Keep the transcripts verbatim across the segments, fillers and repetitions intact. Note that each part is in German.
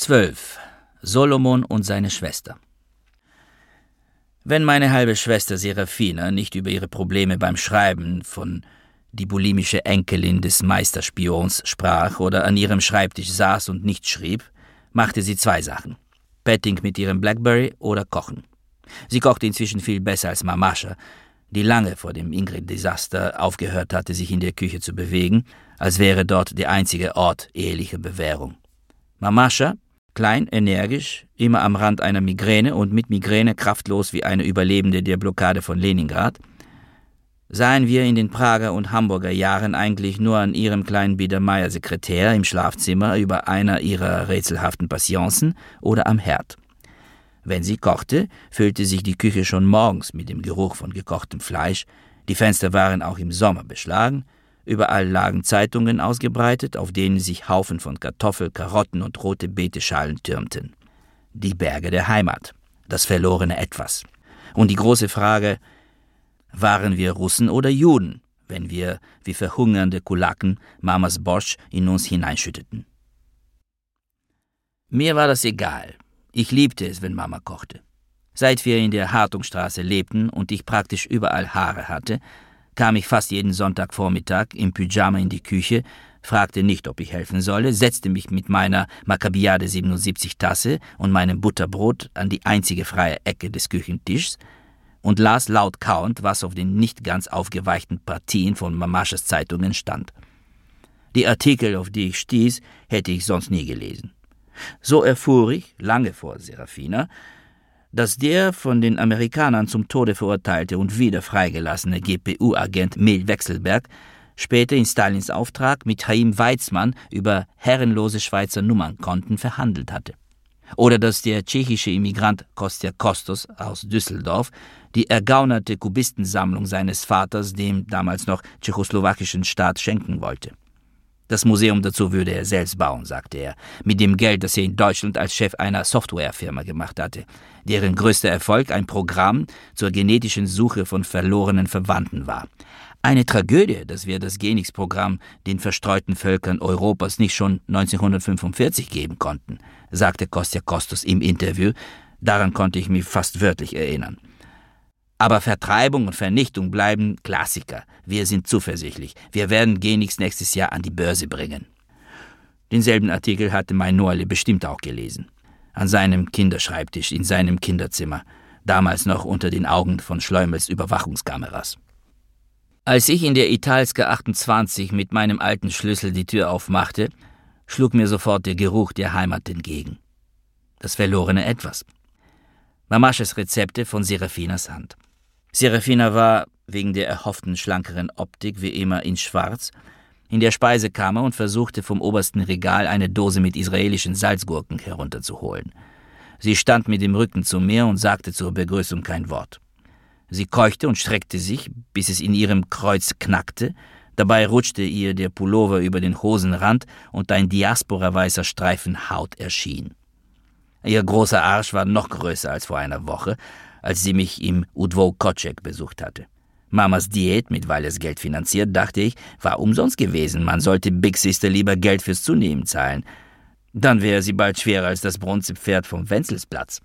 zwölf. Solomon und seine Schwester. Wenn meine halbe Schwester Serafina nicht über ihre Probleme beim Schreiben von die bulimische Enkelin des Meisterspions sprach oder an ihrem Schreibtisch saß und nicht schrieb, machte sie zwei Sachen: Petting mit ihrem Blackberry oder Kochen. Sie kochte inzwischen viel besser als Mamascha, die lange vor dem Ingrid-Desaster aufgehört hatte, sich in der Küche zu bewegen, als wäre dort der einzige Ort ehelicher Bewährung. Mamascha, klein, energisch, immer am Rand einer Migräne und mit Migräne kraftlos wie eine Überlebende der Blockade von Leningrad, sahen wir in den Prager und Hamburger Jahren eigentlich nur an ihrem kleinen Biedermeier-Sekretär im Schlafzimmer über einer ihrer rätselhaften Patienzen oder am Herd. Wenn sie kochte, füllte sich die Küche schon morgens mit dem Geruch von gekochtem Fleisch, die Fenster waren auch im Sommer beschlagen, überall lagen Zeitungen ausgebreitet, auf denen sich Haufen von Kartoffel, Karotten und rote Beeteschalen türmten. Die Berge der Heimat, das verlorene Etwas. Und die große Frage: Waren wir Russen oder Juden, wenn wir, wie verhungernde Kulaken, Mamas Borscht in uns hineinschütteten? Mir war das egal. Ich liebte es, wenn Mama kochte. Seit wir in der Hartungstraße lebten und ich praktisch überall Haare hatte, kam ich fast jeden Sonntagvormittag im Pyjama in die Küche, fragte nicht, ob ich helfen solle, setzte mich mit meiner Maccabiade siebenundsiebzig Tasse und meinem Butterbrot an die einzige freie Ecke des Küchentischs und las laut kauend, was auf den nicht ganz aufgeweichten Partien von Mamaschas Zeitungen stand. Die Artikel, auf die ich stieß, hätte ich sonst nie gelesen. So erfuhr ich, lange vor Serafina, dass der von den Amerikanern zum Tode verurteilte und wieder freigelassene G P U-Agent Mel Wechselberg später in Stalins Auftrag mit Chaim Weizmann über herrenlose Schweizer Nummernkonten verhandelt hatte. Oder dass der tschechische Immigrant Kostja Kostos aus Düsseldorf die ergaunerte Kubistensammlung seines Vaters dem damals noch tschechoslowakischen Staat schenken wollte. Das Museum dazu würde er selbst bauen, sagte er, mit dem Geld, das er in Deutschland als Chef einer Softwarefirma gemacht hatte, deren größter Erfolg ein Programm zur genetischen Suche von verlorenen Verwandten war. Eine Tragödie, dass wir das Genix-Programm den verstreuten Völkern Europas nicht schon neunzehnhundertfünfundvierzig geben konnten, sagte Kostja Kostos im Interview, daran konnte ich mich fast wörtlich erinnern. Aber Vertreibung und Vernichtung bleiben Klassiker. Wir sind zuversichtlich. Wir werden Genix nächstes Jahr an die Börse bringen. Denselben Artikel hatte mein Noalle bestimmt auch gelesen. An seinem Kinderschreibtisch, in seinem Kinderzimmer. Damals noch unter den Augen von Schleumels Überwachungskameras. Als ich in der Italska achtundzwanzig mit meinem alten Schlüssel die Tür aufmachte, schlug mir sofort der Geruch der Heimat entgegen. Das verlorene Etwas. Mamaschas Rezepte von Serafinas Hand. Serafina war, wegen der erhofften schlankeren Optik, wie immer in Schwarz, in der Speisekammer und versuchte vom obersten Regal eine Dose mit israelischen Salzgurken herunterzuholen. Sie stand mit dem Rücken zu mir und sagte zur Begrüßung kein Wort. Sie keuchte und streckte sich, bis es in ihrem Kreuz knackte, dabei rutschte ihr der Pullover über den Hosenrand und ein diasporaweißer Streifen Haut erschien. Ihr großer Arsch war noch größer als vor einer Woche, als sie mich im Udvo Kocek besucht hatte. Mamas Diät, mit Weilers Geld finanziert, dachte ich, war umsonst gewesen. Man sollte Big Sister lieber Geld fürs Zunehmen zahlen. Dann wäre sie bald schwerer als das Bronzepferd vom Wenzelsplatz.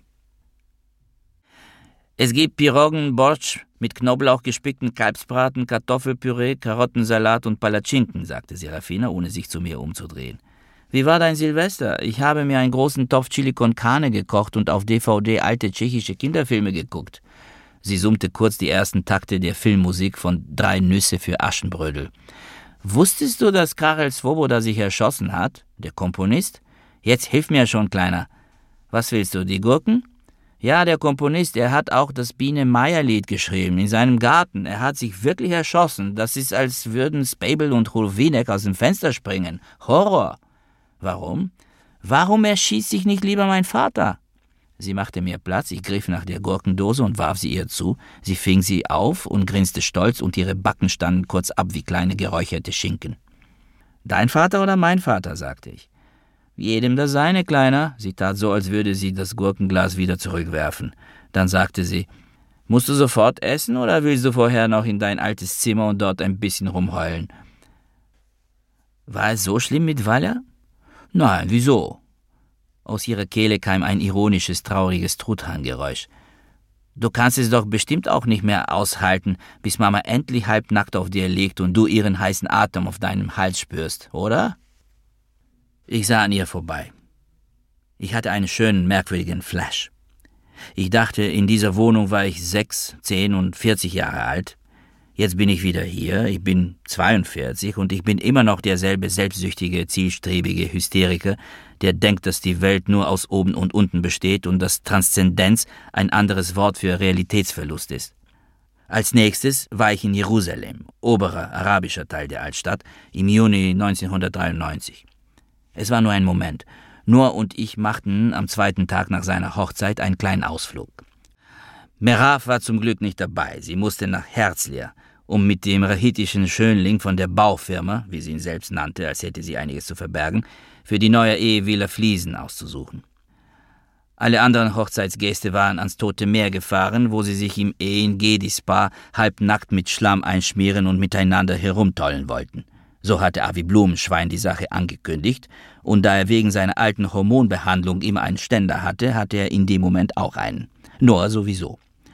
Es gibt Piroggen, Borsch mit Knoblauch gespickten Kalbsbraten, Kartoffelpüree, Karottensalat und Palatschinken, sagte Serafina, ohne sich zu mir umzudrehen. Wie war dein Silvester? Ich habe mir einen großen Topf Chili con Carne gekocht und auf D V D alte tschechische Kinderfilme geguckt. Sie summte kurz die ersten Takte der Filmmusik von Drei Nüsse für Aschenbrödel. Wusstest du, dass Karel Svoboda sich erschossen hat, der Komponist? Jetzt hilf mir schon, Kleiner. Was willst du, die Gurken? Ja, der Komponist, er hat auch das Biene-Meier-Lied geschrieben, in seinem Garten. Er hat sich wirklich erschossen. Das ist, als würden Spabel und Hulwinek aus dem Fenster springen. Horror! Warum? Warum erschießt sich nicht lieber mein Vater? Sie machte mir Platz, ich griff nach der Gurkendose und warf sie ihr zu. Sie fing sie auf und grinste stolz und ihre Backen standen kurz ab wie kleine geräucherte Schinken. Dein Vater oder mein Vater, sagte ich. Jedem das seine, Kleiner. Sie tat so, als würde sie das Gurkenglas wieder zurückwerfen. Dann sagte sie, musst du sofort essen oder willst du vorher noch in dein altes Zimmer und dort ein bisschen rumheulen? War es so schlimm mit Waller? Nein, wieso? Aus ihrer Kehle kam ein ironisches, trauriges Truthahngeräusch. »Du kannst es doch bestimmt auch nicht mehr aushalten, bis Mama endlich halbnackt auf dir liegt und du ihren heißen Atem auf deinem Hals spürst, oder?« Ich sah an ihr vorbei. Ich hatte einen schönen, merkwürdigen Flash. Ich dachte, in dieser Wohnung war ich sechs, zehn und vierzig Jahre alt. Jetzt bin ich wieder hier, ich bin zweiundvierzig und ich bin immer noch derselbe selbstsüchtige, zielstrebige Hysteriker, der denkt, dass die Welt nur aus oben und unten besteht und dass Transzendenz ein anderes Wort für Realitätsverlust ist. Als nächstes war ich in Jerusalem, oberer arabischer Teil der Altstadt, im Juni neunzehnhundertdreiundneunzig. Es war nur ein Moment. Noah und ich machten am zweiten Tag nach seiner Hochzeit einen kleinen Ausflug. Merav war zum Glück nicht dabei. Sie musste nach Herzliya, um mit dem rahitischen Schönling von der Baufirma, wie sie ihn selbst nannte, als hätte sie einiges zu verbergen, für die neue Ehevilla Fliesen auszusuchen. Alle anderen Hochzeitsgäste waren ans Tote Meer gefahren, wo sie sich im Ein-Gedi-Spa halbnackt mit Schlamm einschmieren und miteinander herumtollen wollten. So hatte Avi Blumenschwein die Sache angekündigt, und da er wegen seiner alten Hormonbehandlung immer einen Ständer hatte, hatte er in dem Moment auch einen. Noah sowieso.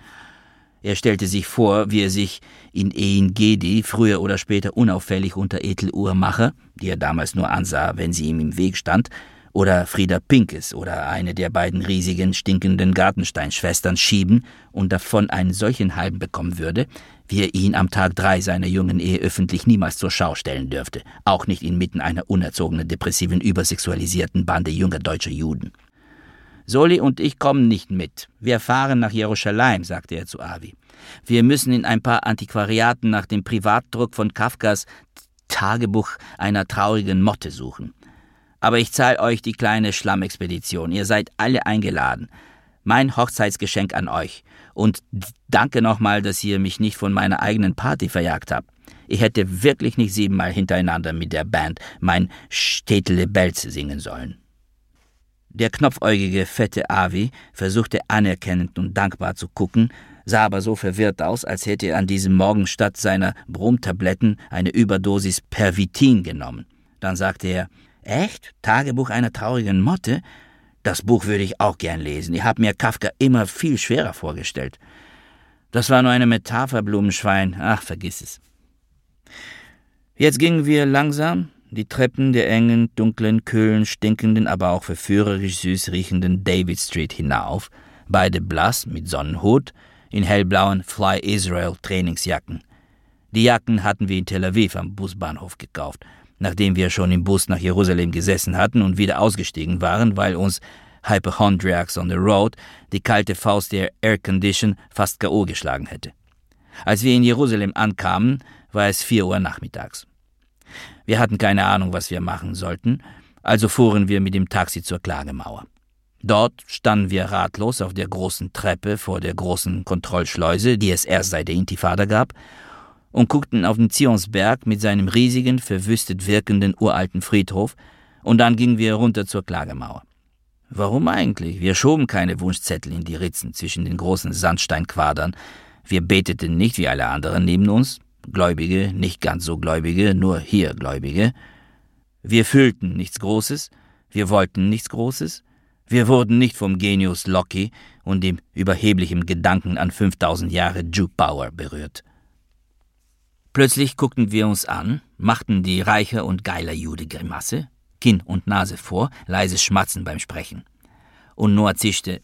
Er stellte sich vor, wie er sich in Ein-Gedi früher oder später unauffällig unter Ethel Uhrmacher, die er damals nur ansah, wenn sie ihm im Weg stand, oder Frieda Pinkes oder eine der beiden riesigen, stinkenden Gartensteinschwestern schieben und davon einen solchen Halben bekommen würde, wie er ihn am Tag drei seiner jungen Ehe öffentlich niemals zur Schau stellen dürfte, auch nicht inmitten einer unerzogenen, depressiven, übersexualisierten Bande junger deutscher Juden. »Soli und ich kommen nicht mit. Wir fahren nach Jerusalem«, sagte er zu Avi. »Wir müssen in ein paar Antiquariaten nach dem Privatdruck von Kafkas Tagebuch einer traurigen Motte suchen. Aber ich zahle euch die kleine Schlammexpedition. Ihr seid alle eingeladen. Mein Hochzeitsgeschenk an euch. Und danke nochmal, dass ihr mich nicht von meiner eigenen Party verjagt habt. Ich hätte wirklich nicht siebenmal hintereinander mit der Band mein Städtele Belz singen sollen.« Der knopfäugige, fette Avi versuchte anerkennend und dankbar zu gucken, sah aber so verwirrt aus, als hätte er an diesem Morgen statt seiner Bromtabletten eine Überdosis Pervitin genommen. Dann sagte er, »Echt? Tagebuch einer traurigen Motte? Das Buch würde ich auch gern lesen. Ich habe mir Kafka immer viel schwerer vorgestellt.« »Das war nur eine Metapher, Blumenschwein. Ach, vergiss es.« Jetzt gingen wir langsam die Treppen der engen, dunklen, kühlen, stinkenden, aber auch verführerisch süß riechenden David Street hinauf, beide blass mit Sonnenhut, in hellblauen Fly Israel Trainingsjacken. Die Jacken hatten wir in Tel Aviv am Busbahnhof gekauft, nachdem wir schon im Bus nach Jerusalem gesessen hatten und wieder ausgestiegen waren, weil uns Hypochondriacs on the Road die kalte Faust der Aircondition fast K O geschlagen hätte. Als wir in Jerusalem ankamen, war es vier Uhr nachmittags. Wir hatten keine Ahnung, was wir machen sollten, also fuhren wir mit dem Taxi zur Klagemauer. Dort standen wir ratlos auf der großen Treppe vor der großen Kontrollschleuse, die es erst seit der Intifada gab, und guckten auf den Zionsberg mit seinem riesigen, verwüstet wirkenden uralten Friedhof, und dann gingen wir runter zur Klagemauer. Warum eigentlich? Wir schoben keine Wunschzettel in die Ritzen zwischen den großen Sandsteinquadern. Wir beteten nicht wie alle anderen neben uns, Gläubige, nicht ganz so Gläubige, nur hier Gläubige. Wir fühlten nichts Großes, wir wollten nichts Großes, wir wurden nicht vom Genius Loki und dem überheblichen Gedanken an fünftausend Jahre Juke Power berührt. Plötzlich guckten wir uns an, machten die reicher und geiler Jude-Grimasse, Kinn und Nase vor, leises Schmatzen beim Sprechen. Und Noah zischte,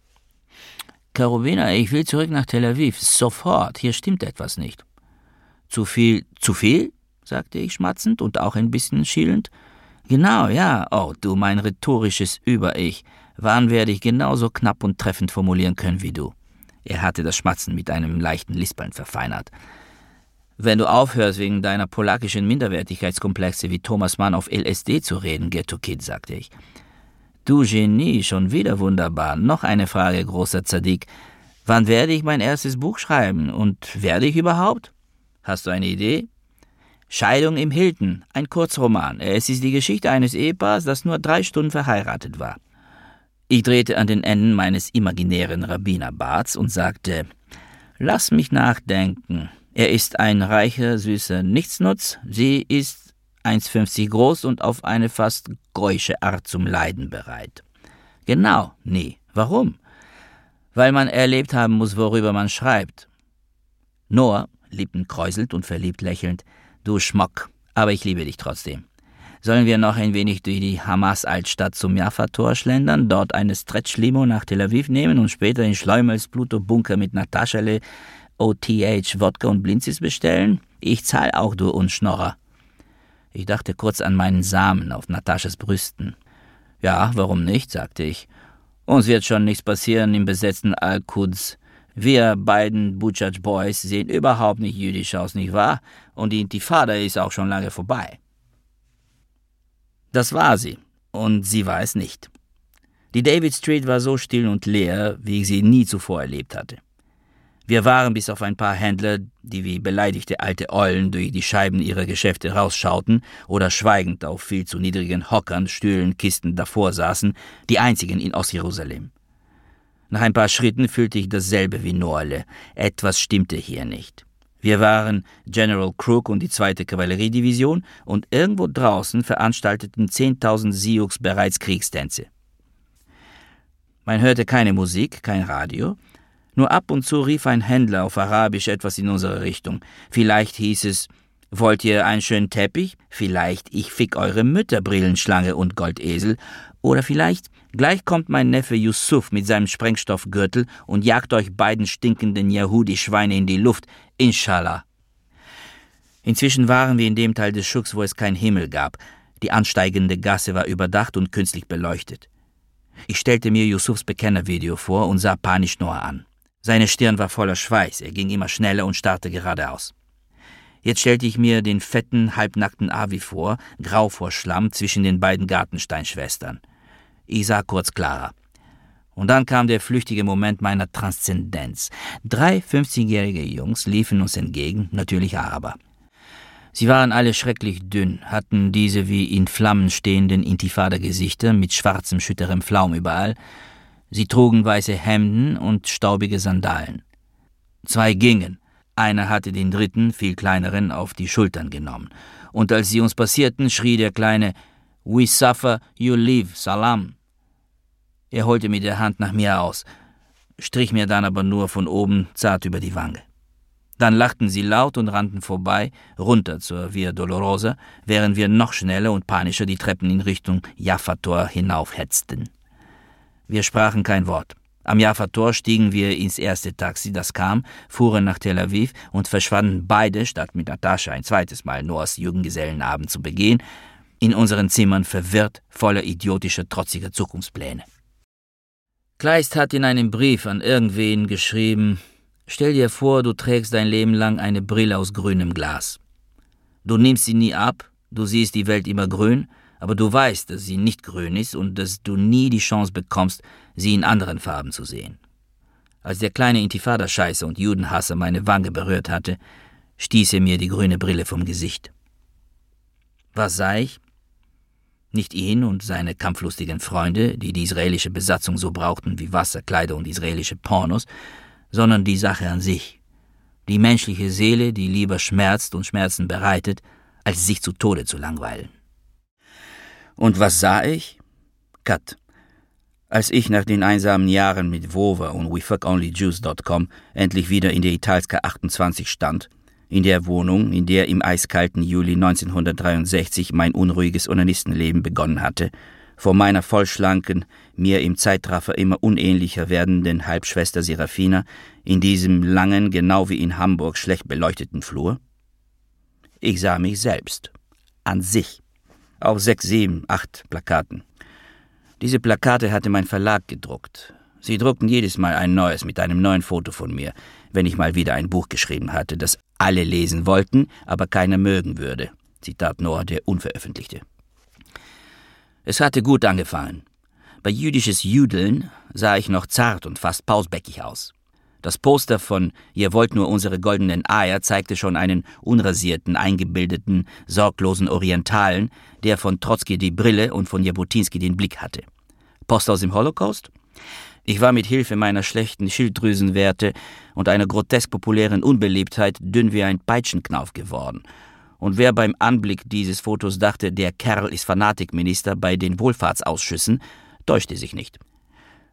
»Karowina, ich will zurück nach Tel Aviv, sofort, hier stimmt etwas nicht.« »Zu viel, zu viel?« sagte ich schmatzend und auch ein bisschen schielend. »Genau, ja, oh, du, mein rhetorisches Über-Ich. Wann werde ich genauso knapp und treffend formulieren können wie du?« Er hatte das Schmatzen mit einem leichten Lispeln verfeinert. »Wenn du aufhörst, wegen deiner polakischen Minderwertigkeitskomplexe wie Thomas Mann auf L S D zu reden, Ghetto-Kid«, sagte ich. »Du Genie, schon wieder wunderbar. Noch eine Frage, großer Zadik. Wann werde ich mein erstes Buch schreiben? Und werde ich überhaupt? Hast du eine Idee?« »Scheidung im Hilton, ein Kurzroman. Es ist die Geschichte eines Ehepaars, das nur drei Stunden verheiratet war.« Ich drehte an den Enden meines imaginären Rabbinerbarts und sagte, »Lass mich nachdenken. Er ist ein reicher, süßer Nichtsnutz. Sie ist eins Komma fünfzig groß und auf eine fast goische Art zum Leiden bereit. Genau, nie. Warum? Weil man erlebt haben muss, worüber man schreibt. Noah, Lippen kräuselt und verliebt lächelnd, du Schmock, aber ich liebe dich trotzdem. Sollen wir noch ein wenig durch die Hamas-Altstadt zum Jaffa-Tor schlendern, dort eine Stretch-Limo nach Tel Aviv nehmen und später in Schleumels Pluto-Bunker mit Nataschale O T H, Wodka und Blinzis bestellen? Ich zahl auch, du Unschnorrer. Ich dachte kurz an meinen Samen auf Nataschas Brüsten. Ja, warum nicht, sagte ich. Uns wird schon nichts passieren im besetzten Al-Quds. Wir beiden Butchach Boys sehen überhaupt nicht jüdisch aus, nicht wahr? Und die Intifada ist auch schon lange vorbei. Das war sie, und sie war es nicht. Die David Street war so still und leer, wie ich sie nie zuvor erlebt hatte. Wir waren bis auf ein paar Händler, die wie beleidigte alte Eulen durch die Scheiben ihrer Geschäfte rausschauten oder schweigend auf viel zu niedrigen Hockern, Stühlen, Kisten davor saßen, die einzigen in Ostjerusalem. Nach ein paar Schritten fühlte ich dasselbe wie Noale. Etwas stimmte hier nicht. Wir waren General Crook und die zweite Kavalleriedivision und irgendwo draußen veranstalteten zehntausend Sioux bereits Kriegstänze. Man hörte keine Musik, kein Radio. Nur ab und zu rief ein Händler auf Arabisch etwas in unsere Richtung. Vielleicht hieß es, wollt ihr einen schönen Teppich? Vielleicht, ich fick eure Mütter, Brillenschlange und Goldesel. Oder vielleicht, gleich kommt mein Neffe Yusuf mit seinem Sprengstoffgürtel und jagt euch beiden stinkenden Yahudi-Schweine in die Luft, inshallah. Inzwischen waren wir in dem Teil des Schucks, wo es keinen Himmel gab. Die ansteigende Gasse war überdacht und künstlich beleuchtet. Ich stellte mir Yusufs Bekennervideo vor und sah panisch Noah an. Seine Stirn war voller Schweiß, er ging immer schneller und starrte geradeaus. Jetzt stellte ich mir den fetten, halbnackten Avi vor, grau vor Schlamm zwischen den beiden Gartensteinschwestern. Ich sah kurz klarer. Und dann kam der flüchtige Moment meiner Transzendenz. Drei fünfzigjährige Jungs liefen uns entgegen, natürlich Araber. Sie waren alle schrecklich dünn, hatten diese wie in Flammen stehenden Intifada-Gesichter mit schwarzem, schütterem Flaum überall. Sie trugen weiße Hemden und staubige Sandalen. Zwei gingen. Einer hatte den dritten, viel kleineren, auf die Schultern genommen. Und als sie uns passierten, schrie der Kleine, »We suffer, you live, salam.« Er holte mit der Hand nach mir aus, strich mir dann aber nur von oben zart über die Wange. Dann lachten sie laut und rannten vorbei, runter zur Via Dolorosa, während wir noch schneller und panischer die Treppen in Richtung Jaffa-Tor hinaufhetzten. Wir sprachen kein Wort. Am Jaffa-Tor stiegen wir ins erste Taxi, das kam, fuhren nach Tel Aviv und verschwanden beide, statt mit Natascha ein zweites Mal Noahs Junggesellenabend zu begehen, in unseren Zimmern verwirrt, voller idiotischer, trotziger Zukunftspläne. Kleist hat in einem Brief an irgendwen geschrieben, stell dir vor, du trägst dein Leben lang eine Brille aus grünem Glas. Du nimmst sie nie ab, du siehst die Welt immer grün, aber du weißt, dass sie nicht grün ist und dass du nie die Chance bekommst, sie in anderen Farben zu sehen. Als der kleine Intifada-Scheißer und Judenhasser meine Wange berührt hatte, stieß er mir die grüne Brille vom Gesicht. Was sah ich? Nicht ihn und seine kampflustigen Freunde, die die israelische Besatzung so brauchten wie Wasser, Kleider und israelische Pornos, sondern die Sache an sich. Die menschliche Seele, die lieber schmerzt und Schmerzen bereitet, als sich zu Tode zu langweilen. Und was sah ich? Cut. Als ich nach den einsamen Jahren mit Vova und we fuck only jews dot com endlich wieder in der Italska achtundzwanzig stand, in der Wohnung, in der im eiskalten Juli neunzehnhundertdreiundsechzig mein unruhiges Onanistenleben begonnen hatte, vor meiner vollschlanken, mir im Zeitraffer immer unähnlicher werdenden Halbschwester Serafina, in diesem langen, genau wie in Hamburg schlecht beleuchteten Flur? Ich sah mich selbst. An sich. Auf sechs, sieben, acht Plakaten. Diese Plakate hatte mein Verlag gedruckt. Sie druckten jedes Mal ein neues mit einem neuen Foto von mir, wenn ich mal wieder ein Buch geschrieben hatte, das alle lesen wollten, aber keiner mögen würde. Zitat Noah, der Unveröffentlichte. Es hatte gut angefangen. Bei jüdisches Jüdeln sah ich noch zart und fast pausbäckig aus. Das Poster von »Ihr wollt nur unsere goldenen Eier« zeigte schon einen unrasierten, eingebildeten, sorglosen Orientalen, der von Trotzki die Brille und von Jabotinsky den Blick hatte. Post aus dem Holocaust? Ich war mit Hilfe meiner schlechten Schilddrüsenwerte und einer grotesk populären Unbeliebtheit dünn wie ein Peitschenknauf geworden. Und wer beim Anblick dieses Fotos dachte, der Kerl ist Fanatikminister bei den Wohlfahrtsausschüssen, täuschte sich nicht.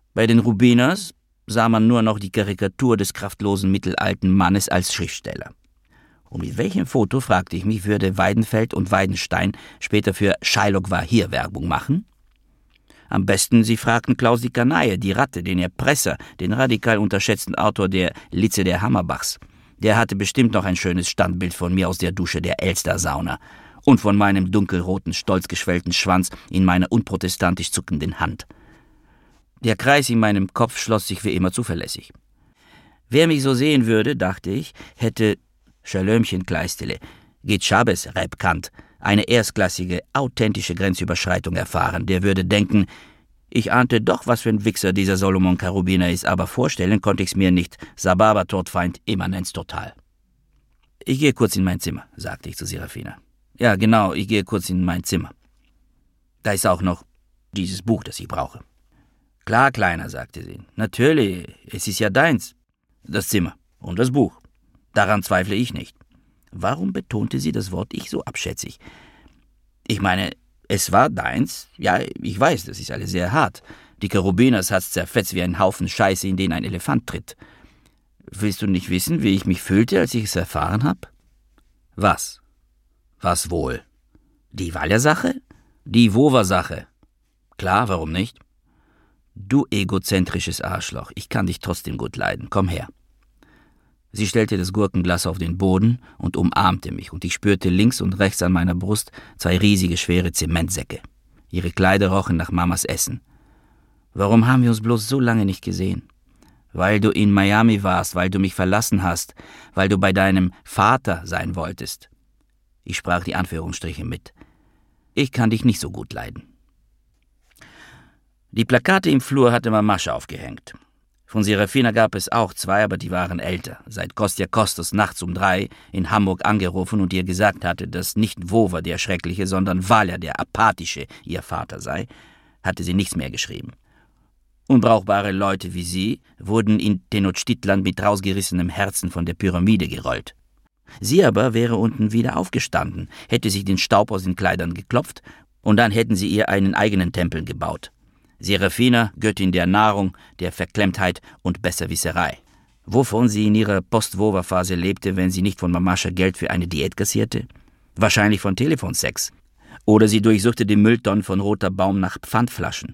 Bei den Rubiners sah man nur noch die Karikatur des kraftlosen mittelalten Mannes als Schriftsteller. Und mit welchem Foto, fragte ich mich, würde Weidenfeld und Weidenstein später für Shylock war hier Werbung machen? Am besten, sie fragten Klaus die Kanaille, die Ratte, den Erpresser, den radikal unterschätzten Autor der Litze der Hammerbachs. Der hatte bestimmt noch ein schönes Standbild von mir aus der Dusche der Elster-Sauna und von meinem dunkelroten, stolz geschwellten Schwanz in meiner unprotestantisch zuckenden Hand. Der Kreis in meinem Kopf schloss sich wie immer zuverlässig. Wer mich so sehen würde, dachte ich, hätte Schalömchen Kleistele, geht Schabes Rebkant, eine erstklassige, authentische Grenzüberschreitung erfahren. Der würde denken, ich ahnte doch, was für ein Wichser dieser Solomon Karubiner ist, aber vorstellen konnte ich's mir nicht. Sababa, Todfeind, Immanenz total. Ich gehe kurz in mein Zimmer, sagte ich zu Serafina. Ja, genau, ich gehe kurz in mein Zimmer. Da ist auch noch dieses Buch, das ich brauche. Klar, Kleiner, sagte sie. Natürlich, es ist ja deins. Das Zimmer und das Buch. Daran zweifle ich nicht. Warum betonte sie das Wort ich so abschätzig? Ich meine, es war deins. Ja, ich weiß, das ist alles sehr hart. Die Karubiners hat's zerfetzt wie ein Haufen Scheiße, in den ein Elefant tritt. Willst du nicht wissen, wie ich mich fühlte, als ich es erfahren hab? Was? Was wohl? Die Waller-Sache? Die Wover-Sache. Klar, warum nicht? Du egozentrisches Arschloch, ich kann dich trotzdem gut leiden. Komm her. Sie stellte das Gurkenglas auf den Boden und umarmte mich, und ich spürte links und rechts an meiner Brust zwei riesige, schwere Zementsäcke. Ihre Kleider rochen nach Mamas Essen. Warum haben wir uns bloß so lange nicht gesehen? Weil du in Miami warst, weil du mich verlassen hast, weil du bei deinem Vater sein wolltest. Ich sprach die Anführungsstriche mit. Ich kann dich nicht so gut leiden. Die Plakate im Flur hatte Mamascha aufgehängt. Von Serafina gab es auch zwei, aber die waren älter, seit Kostja Kostas nachts um drei in Hamburg angerufen und ihr gesagt hatte, dass nicht Wover der Schreckliche, sondern Waller der Apathische ihr Vater sei, hatte sie nichts mehr geschrieben. Unbrauchbare Leute wie sie wurden in Tenochtitlan mit rausgerissenem Herzen von der Pyramide gerollt. Sie aber wäre unten wieder aufgestanden, hätte sich den Staub aus den Kleidern geklopft, und dann hätten sie ihr einen eigenen Tempel gebaut. Serafina, Göttin der Nahrung, der Verklemmtheit und Besserwisserei. Wovon sie in ihrer Post-Wover-Phase lebte, wenn sie nicht von Mamascha Geld für eine Diät kassierte? Wahrscheinlich von Telefonsex. Oder sie durchsuchte die Mülltonnen von Roter Baum nach Pfandflaschen.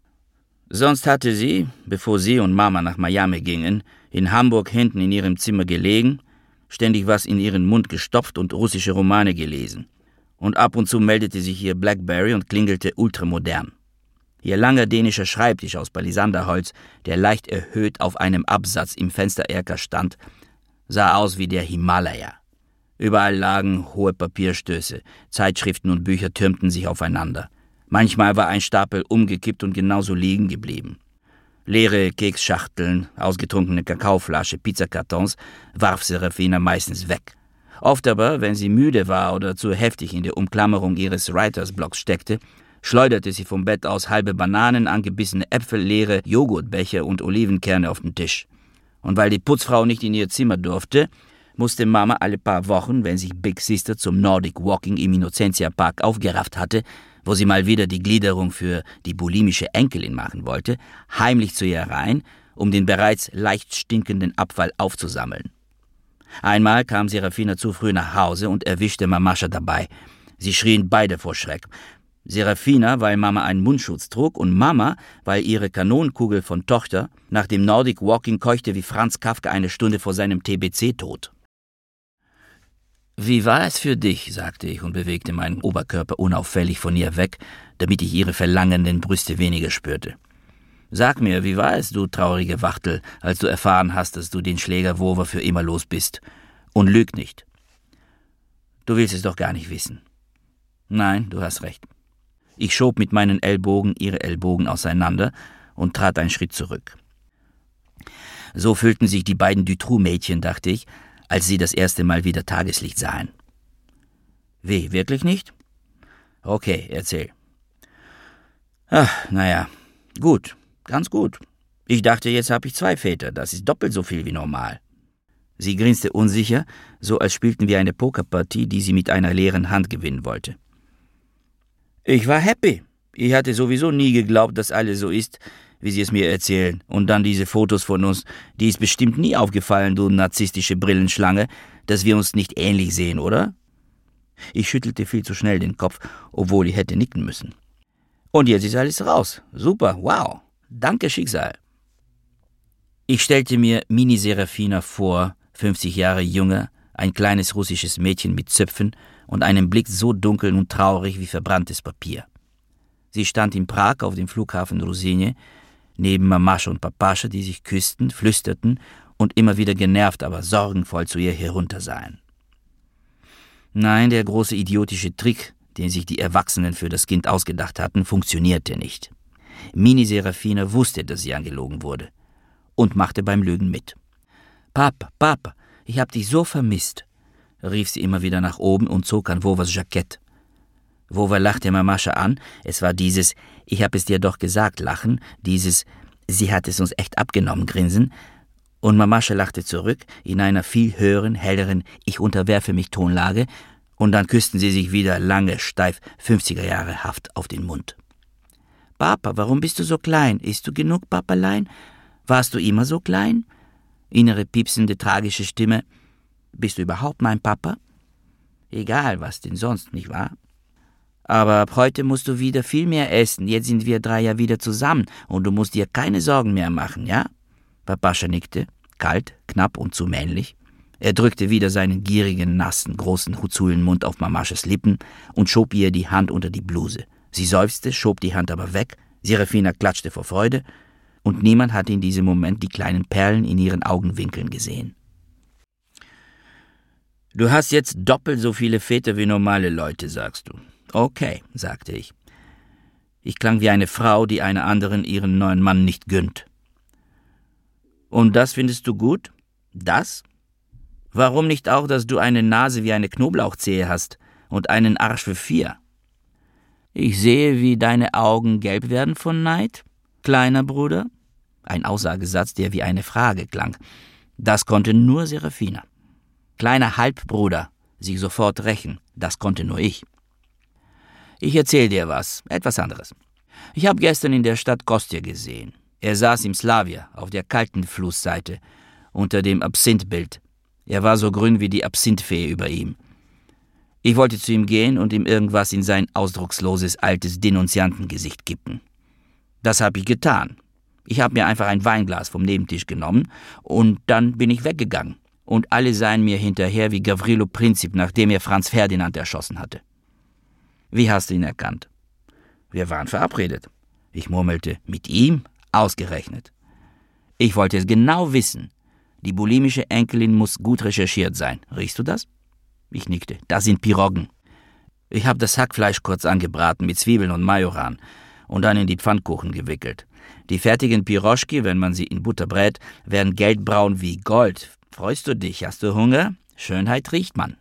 Sonst hatte sie, bevor sie und Mama nach Miami gingen, in Hamburg hinten in ihrem Zimmer gelegen, ständig was in ihren Mund gestopft und russische Romane gelesen. Und ab und zu meldete sich ihr Blackberry und klingelte ultramodern. Ihr langer dänischer Schreibtisch aus Palisanderholz, der leicht erhöht auf einem Absatz im Fenstererker stand, sah aus wie der Himalaya. Überall lagen hohe Papierstöße, Zeitschriften und Bücher türmten sich aufeinander. Manchmal war ein Stapel umgekippt und genauso liegen geblieben. Leere Keksschachteln, ausgetrunkene Kakaoflasche, Pizzakartons warf Serafina meistens weg. Oft aber, wenn sie müde war oder zu heftig in der Umklammerung ihres Writers-Blocks steckte, schleuderte sie vom Bett aus halbe Bananen, angebissene Äpfel, leere Joghurtbecher und Olivenkerne auf den Tisch. Und weil die Putzfrau nicht in ihr Zimmer durfte, musste Mama alle paar Wochen, wenn sich Big Sister zum Nordic Walking im Innocentia Park aufgerafft hatte, wo sie mal wieder die Gliederung für die bulimische Enkelin machen wollte, heimlich zu ihr rein, um den bereits leicht stinkenden Abfall aufzusammeln. Einmal kam Serafina zu früh nach Hause und erwischte Mamascha dabei. Sie schrien beide vor Schreck. Serafina, weil Mama einen Mundschutz trug, und Mama, weil ihre Kanonenkugel von Tochter nach dem Nordic Walking keuchte wie Franz Kafka eine Stunde vor seinem T B C-Tod. »Wie war es für dich?« sagte ich und bewegte meinen Oberkörper unauffällig von ihr weg, damit ich ihre verlangenden Brüste weniger spürte. »Sag mir, wie war es, du traurige Wachtel, als du erfahren hast, dass du den Schläger Wover für immer los bist? Und lüg nicht. Du willst es doch gar nicht wissen.« »Nein, du hast recht.« Ich schob mit meinen Ellbogen ihre Ellbogen auseinander und trat einen Schritt zurück. So fühlten sich die beiden Dutroux-Mädchen, dachte ich, als sie das erste Mal wieder Tageslicht sahen. Wie, wirklich nicht? Okay, erzähl. Ach, naja, gut, ganz gut. Ich dachte, jetzt habe ich zwei Väter, das ist doppelt so viel wie normal. Sie grinste unsicher, so als spielten wir eine Pokerpartie, die sie mit einer leeren Hand gewinnen wollte. Ich war happy. Ich hatte sowieso nie geglaubt, dass alles so ist, wie sie es mir erzählen. Und dann diese Fotos von uns. Die ist bestimmt nie aufgefallen, du narzisstische Brillenschlange, dass wir uns nicht ähnlich sehen, oder? Ich schüttelte viel zu schnell den Kopf, obwohl ich hätte nicken müssen. Und jetzt ist alles raus. Super, wow. Danke, Schicksal. Ich stellte mir Mini Serafina vor, fünfzig Jahre jünger, ein kleines russisches Mädchen mit Zöpfen und einem Blick so dunkel und traurig wie verbranntes Papier. Sie stand in Prag auf dem Flughafen Ruzyně, neben Mamascha und Papascha, die sich küssten, flüsterten und immer wieder genervt, aber sorgenvoll zu ihr heruntersahen. Nein, der große idiotische Trick, den sich die Erwachsenen für das Kind ausgedacht hatten, funktionierte nicht. Mini Serafina wusste, dass sie angelogen wurde und machte beim Lügen mit. »Papa, Papa, ich hab dich so vermisst«, rief sie immer wieder nach oben und zog an Wowas Jackett. Wova lachte Mamascha an, es war dieses »Ich hab es dir doch gesagt« Lachen, dieses »Sie hat es uns echt abgenommen« Grinsen, und Mamascha lachte zurück in einer viel höheren, helleren »Ich unterwerfe mich« Tonlage, und dann küssten sie sich wieder lange, steif, fünfziger Jahre haft auf den Mund. »Papa, warum bist du so klein? Isst du genug, Papalein? Warst du immer so klein?« Innere piepsende, tragische Stimme. »Bist du überhaupt mein Papa?« »Egal, was denn sonst, nicht wahr?« »Aber ab heute musst du wieder viel mehr essen. Jetzt sind wir drei ja wieder zusammen und du musst dir keine Sorgen mehr machen, ja?« Papascha nickte, kalt, knapp und zu männlich. Er drückte wieder seinen gierigen, nassen, großen Huzulenmund auf Mamaschas Lippen und schob ihr die Hand unter die Bluse. Sie seufzte, schob die Hand aber weg. Serafina klatschte vor Freude. Und niemand hatte in diesem Moment die kleinen Perlen in ihren Augenwinkeln gesehen. »Du hast jetzt doppelt so viele Väter wie normale Leute«, sagst du. »Okay«, sagte ich. Ich klang wie eine Frau, die einer anderen ihren neuen Mann nicht gönnt. »Und das findest du gut? Das? Warum nicht auch, dass du eine Nase wie eine Knoblauchzehe hast und einen Arsch für vier? Ich sehe, wie deine Augen gelb werden von Neid, kleiner Bruder.« Ein Aussagesatz, der wie eine Frage klang. Das konnte nur Serafina. Kleiner Halbbruder, sich sofort rächen, das konnte nur ich. Ich erzähl dir was, etwas anderes. Ich habe gestern in der Stadt Kostja gesehen. Er saß im Slavia, auf der kalten Flussseite, unter dem Absinthbild. Er war so grün wie die Absinthfee über ihm. Ich wollte zu ihm gehen und ihm irgendwas in sein ausdrucksloses, altes Denunziantengesicht kippen. Das habe ich getan. Ich habe mir einfach ein Weinglas vom Nebentisch genommen und dann bin ich weggegangen. Und alle sahen mir hinterher wie Gavrilo Princip, nachdem er Franz Ferdinand erschossen hatte. Wie hast du ihn erkannt? Wir waren verabredet. Ich murmelte, mit ihm? Ausgerechnet. Ich wollte es genau wissen. Die bulimische Enkelin muss gut recherchiert sein. Riechst du das? Ich nickte. Das sind Piroggen. Ich habe das Hackfleisch kurz angebraten mit Zwiebeln und Majoran und dann in die Pfannkuchen gewickelt. Die fertigen Piroschki, wenn man sie in Butter brät, werden gelbbraun wie Gold. Freust du dich? Hast du Hunger? Schönheit riecht man.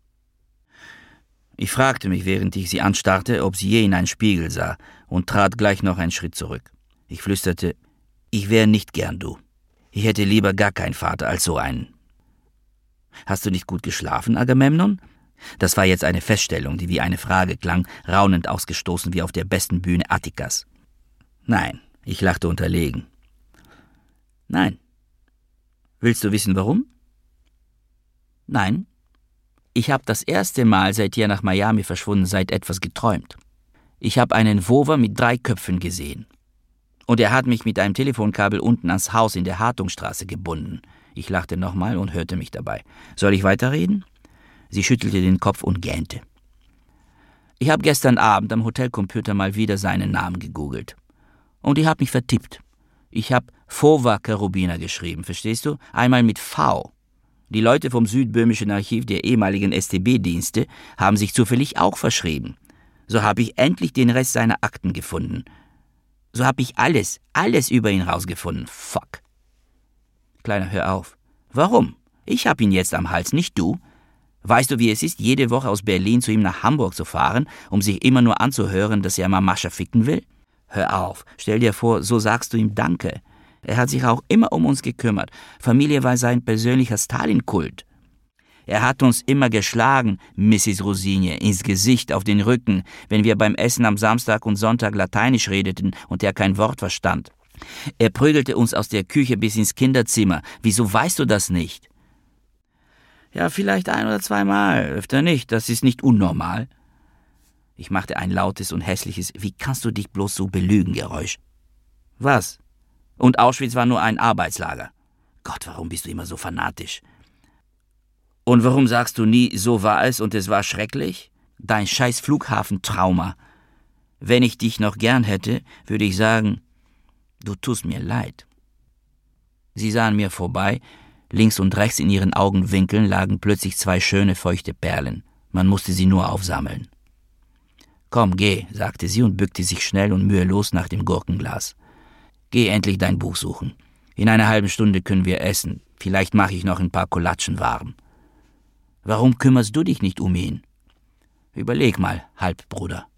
Ich fragte mich, während ich sie anstarrte, ob sie je in einen Spiegel sah und trat gleich noch einen Schritt zurück. Ich flüsterte, ich wäre nicht gern du. Ich hätte lieber gar keinen Vater als so einen. Hast du nicht gut geschlafen, Agamemnon? Das war jetzt eine Feststellung, die wie eine Frage klang, raunend ausgestoßen wie auf der besten Bühne Attikas. Nein, ich lachte unterlegen. Nein. Willst du wissen, warum? Nein. Ich habe das erste Mal, seit ihr nach Miami verschwunden seid, etwas geträumt. Ich habe einen Wova mit drei Köpfen gesehen. Und er hat mich mit einem Telefonkabel unten ans Haus in der Hartungstraße gebunden. Ich lachte nochmal und hörte mich dabei. Soll ich weiterreden? Sie schüttelte den Kopf und gähnte. Ich habe gestern Abend am Hotelcomputer mal wieder seinen Namen gegoogelt. Und ich habe mich vertippt. Ich habe Wova Cherubina geschrieben, verstehst du? Einmal mit V. Die Leute vom Südböhmischen Archiv der ehemaligen S T B-Dienste haben sich zufällig auch verschrieben. So habe ich endlich den Rest seiner Akten gefunden. So habe ich alles, alles über ihn rausgefunden. Fuck. Kleiner, hör auf. Warum? Ich habe ihn jetzt am Hals, nicht du. Weißt du, wie es ist, jede Woche aus Berlin zu ihm nach Hamburg zu fahren, um sich immer nur anzuhören, dass er Mamascha ficken will? Hör auf. Stell dir vor, so sagst du ihm Danke. Er hat sich auch immer um uns gekümmert. Familie war sein persönlicher Stalin-Kult. Er hat uns immer geschlagen, Missis Ruzyně, ins Gesicht, auf den Rücken, wenn wir beim Essen am Samstag und Sonntag Lateinisch redeten und er kein Wort verstand. Er prügelte uns aus der Küche bis ins Kinderzimmer. Wieso weißt du das nicht? Ja, vielleicht ein oder zweimal, öfter nicht. Das ist nicht unnormal. Ich machte ein lautes und hässliches »Wie kannst du dich bloß so belügen« Geräusch. Was? Und Auschwitz war nur ein Arbeitslager. Gott, warum bist du immer so fanatisch? Und warum sagst du nie, so war es und es war schrecklich? Dein scheiß Flughafentrauma. Wenn ich dich noch gern hätte, würde ich sagen, du tust mir leid. Sie sahen mir vorbei. Links und rechts in ihren Augenwinkeln lagen plötzlich zwei schöne, feuchte Perlen. Man musste sie nur aufsammeln. »Komm, geh«, sagte sie und bückte sich schnell und mühelos nach dem Gurkenglas. »Geh endlich dein Buch suchen. In einer halben Stunde können wir essen. Vielleicht mache ich noch ein paar Kolatschen warm.« »Warum kümmerst du dich nicht um ihn?« »Überleg mal, Halbbruder.«